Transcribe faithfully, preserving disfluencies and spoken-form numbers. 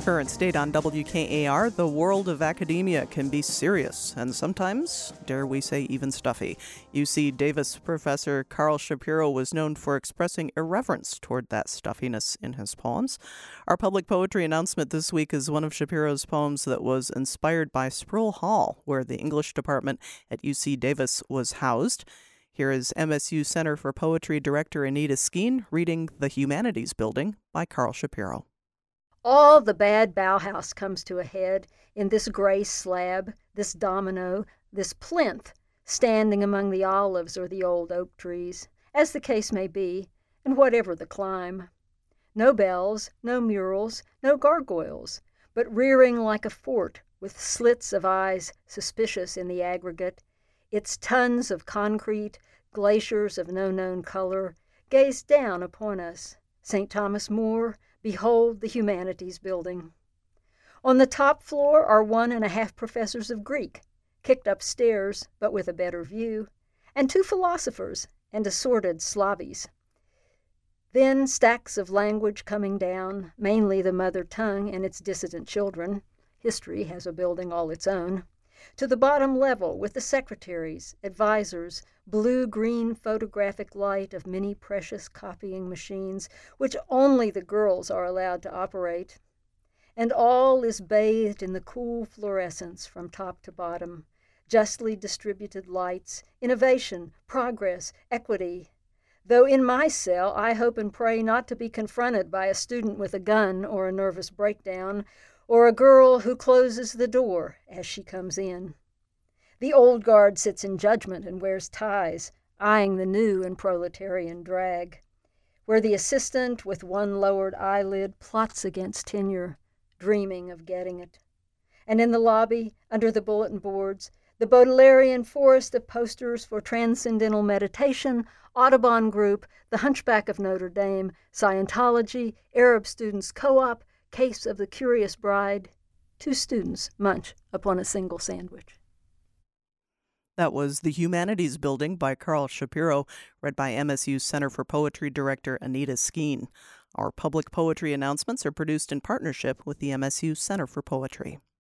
Current state on W K A R, the world of academia can be serious and sometimes, dare we say, even stuffy. U C Davis professor Carl Shapiro was known for expressing irreverence toward that stuffiness in his poems. Our public poetry announcement this week is one of Shapiro's poems that was inspired by Sproul Hall, where the English department at U C Davis was housed. Here is M S U Center for Poetry Director Anita Skeen reading The Humanities Building by Carl Shapiro. All the bad Bauhaus comes to a head in this gray slab, this domino, this plinth, standing among the olives or the old oak trees, as the case may be, and whatever the clime. No bells, no murals, no gargoyles, but rearing like a fort, with slits of eyes suspicious in the aggregate, its tons of concrete, glaciers of no known color, gaze down upon us. Saint Thomas More, behold the Humanities Building. On the top floor are one and a half professors of Greek, kicked upstairs, but with a better view, and two philosophers and assorted Slavies. Then stacks of language coming down, mainly the mother tongue and its dissident children. History has a building all its own. To the bottom level with the secretaries, advisors, blue-green photographic light of many precious copying machines, which only the girls are allowed to operate. And all is bathed in the cool fluorescence from top to bottom, justly distributed lights, innovation, progress, equity. Though in my cell I hope and pray not to be confronted by a student with a gun or a nervous breakdown, or a girl who closes the door as she comes in. The old guard sits in judgment and wears ties, eyeing the new in proletarian drag, where the assistant with one lowered eyelid plots against tenure, dreaming of getting it. And in the lobby, under the bulletin boards, the Baudelairean forest of posters for Transcendental Meditation, Audubon Group, the Hunchback of Notre Dame, Scientology, Arab Students Co-op, Case of the Curious Bride. Two students munch upon a single sandwich. That was The Humanities Building by Carl Shapiro, read by M S U Center for Poetry Director Anita Skeen. Our public poetry announcements are produced in partnership with the M S U Center for Poetry.